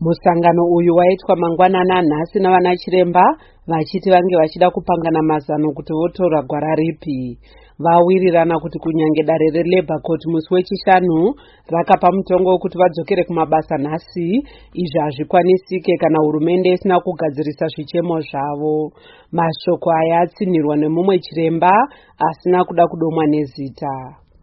Musangano uyu waitwa mangwanana nhasi navana chiremba vachiti vange vachida kupangana mazano kuti votora gwara ripi. Vawirirana kuti kunyange dare reLabour Court musi wechishanu rakapa mutongo wekuti vadzokere kumabasa nhasi, izvi hazvikwanisike kana hurumende isina kugadzirisa zvichemo zvavo. Mashoko aya atsinirwa nemumwe chiremba asina kuda kudomwa nezita.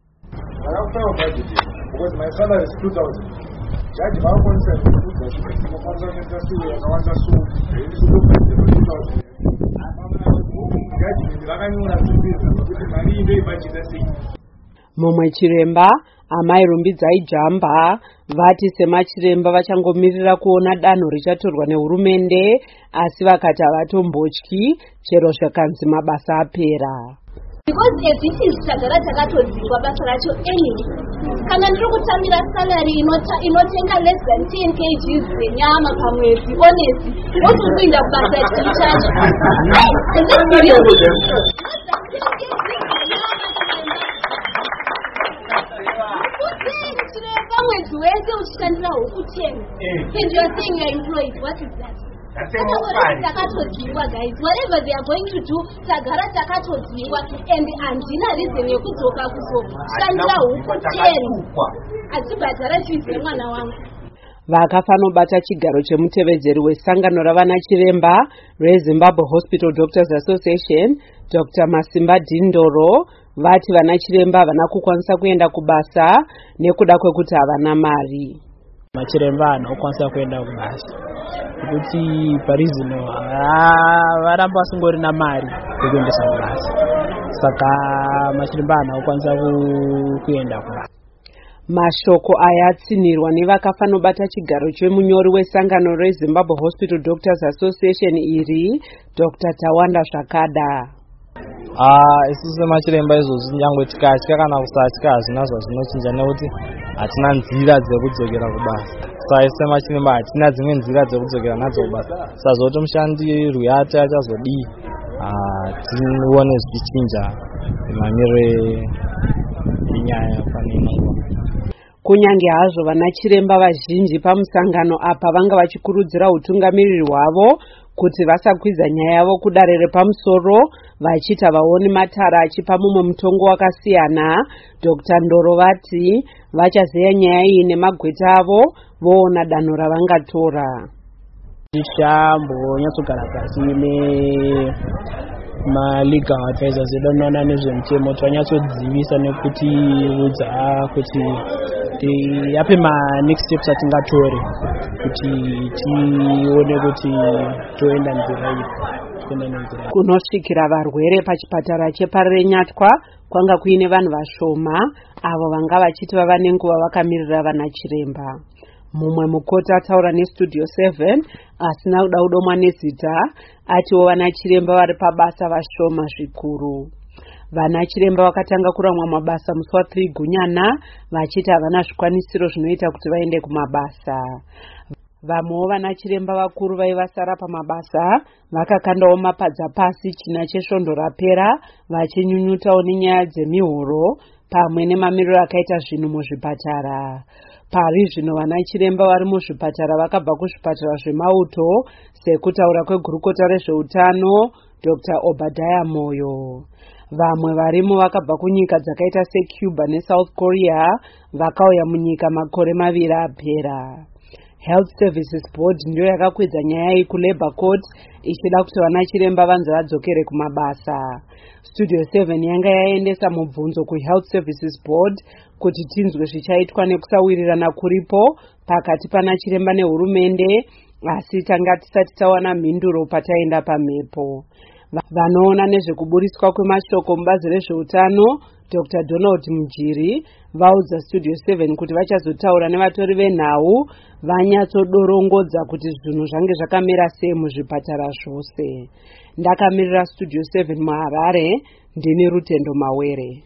Mumwe chiremba Amai Rumbidzai Jamba vati semachiremba vachangomirira kuona danho richatorwa nehurumende, asi vakati havatombotyi chero zvakanzi mabasa apera. Because if this is chagara chakatodzingwa basa racho kana ndiri kutamira salary inotenga less than 10 kg zenyama pamwedzi, honestly wotopinda kubasa chichacho. Mwedzi wese uchishandira huku 10 and you are saying you are employed. What is that? Takatodzingwa guys, whatever they are going to do, tagara takatodzingwa and handina reason yekudzoka kuzoshandira huku 10 achibhadhara chizi mwana wangu. Vakafanobata chigaro chemutevedzeri wesangano ravana chiremba reZimbabwe Hospital Doctors Association, Dr. Masimba Dindoro, vati vana chiremba havana kukwanisa kuenda kubasa nekuda kwekuti havana mari. Machiremba haanokwanisa kuenda kubasa kuti parizino varamba vasingori namari yekuendesa kubasa, saka machiremba haanokwanisa kuenda kubasa. Mashoko aya atsinirwa nevakafanobata chigaro chemunyori wesangano reZimbabwe Hospital Doctors Association iri, Dr. Tawanda Zvakada. Isusu semachiremba izvozvi nyangwe tikatya kana kusatya hazvina zvazvinochinja nekuti hatina nzira dzekudzokera kubasa. Saka semachiremba hatina dzimwe nzira dzekudzokera nadzo kubasa. Sazoti mushandi rwuyate achazodii tione zvichinja mamiriro enyaya panenguva. Kunyange hazvo vana chiremba vazhinji pamusangano apa vanga vachikurudzira utungamiriri hwavo kuti vasakwiza nyaya yavo kudare repamusoro, vachita vaoni matara achipa mumwe mutongo wakasiyana, Dr. Ndoro vati vachazeya nyaya iyi nemagweta avo voona danho ravangatora. Tichambonyatsogara pasi legal advisors vanoona nezvemutemo, vanyatsodzivisa nekuti udza kuti yape next steps atingatore kuti tione kuti toenda nzira ipi. Kunosvikira varwere pachipatara chepaRenyatwa kwanga kuine vanhu vashoma avo vanga vachiti vava nenguva vakamirira vana chiremba. Mumwe mukoti ataura neStudio 7 asina kuda kudomwa nezita atiwo vana chiremba vari pabasa vashoma zvikuru. Vana chiremba vakatanga kuramwa mabasa musi wa3 Gunyana vachiti havana zvikwanisiro zvinoita kuti vaende kumabasa. Vamwewo vana chiremba vakuru vaivasara pamabasa vakakandawo mapadza pasi china chesvondo rapera, vachinyunyutawo nenyaya dzemihoro pamwe nemamiriro akaita zvinhu muzvipatara. Pari zvino vana chiremba vari muzvipatara vakabva kuzvipatara zvemauto sekutaura kwegurukota rezveutano Dr. Obadiah Moyo. Vamwe varimo vakabva kunyika dzakaita seCuba neSouth Korea vakauya munyika makore 2 apera. Health Services Board ndiyo yakakwidza nyaya iyi kuLabour Court ichida kuti vana chiremba vanze vadzokere kumabasa. Studio 7 yanga yaendesa mubvunzo kuHealth Services Board kuti tinzwe zvichaitwa nekusawirirana kuripo pakati pana chiremba nehurumende, asi tanga tisati tawana mhinduro pataenda pamhepo. Vanoona nezvekuburiswa kwemashoko mubazi rezveutano Dr. Donald Mujiri vaudza Studio 7 kuti vachazotaura nevatori venhau vanyatsodorongodza kuti zvinhu zvange zvakamira sei muzvipatara zvose. Ndakamirira Studio 7 muHarare, ndini Rutendo Mawere.